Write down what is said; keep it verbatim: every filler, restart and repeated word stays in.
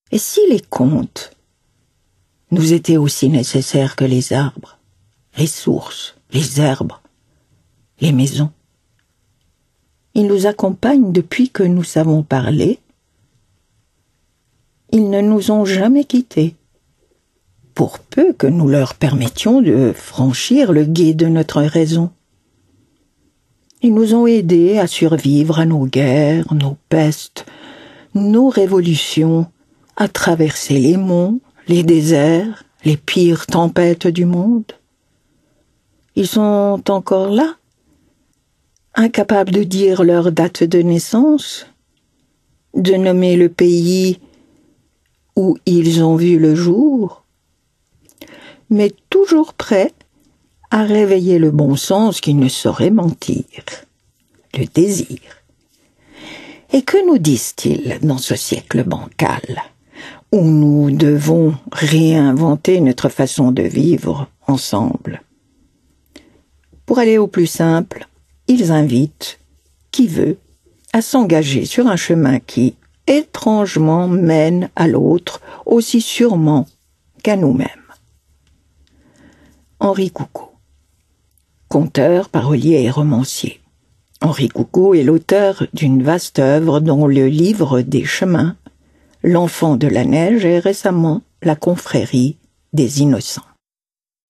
Et si les contes nous étaient aussi nécessaires que les arbres, les sources, les herbes, les maisons? Ils nous accompagnent depuis que nous savons parler. Ils ne nous ont jamais quittés, pour peu que nous leur permettions de franchir le gué de notre raison. Ils nous ont aidés à survivre à nos guerres, nos pestes, nos révolutions, à traverser les monts, les déserts, les pires tempêtes du monde. Ils sont encore là, incapables de dire leur date de naissance, de nommer le pays où ils ont vu le jour, mais toujours prêts à réveiller le bon sens qui ne saurait mentir, le désir. Et que nous disent-ils dans ce siècle bancal, où nous devons réinventer notre façon de vivre ensemble? Pour aller au plus simple, ils invitent qui veut à s'engager sur un chemin qui, étrangement, mène à l'autre aussi sûrement qu'à nous-mêmes. Henri Coucou, conteur, parolier et romancier. Henri Coucou est l'auteur d'une vaste œuvre dont le livre des chemins, L'enfant de la neige et récemment La confrérie des innocents.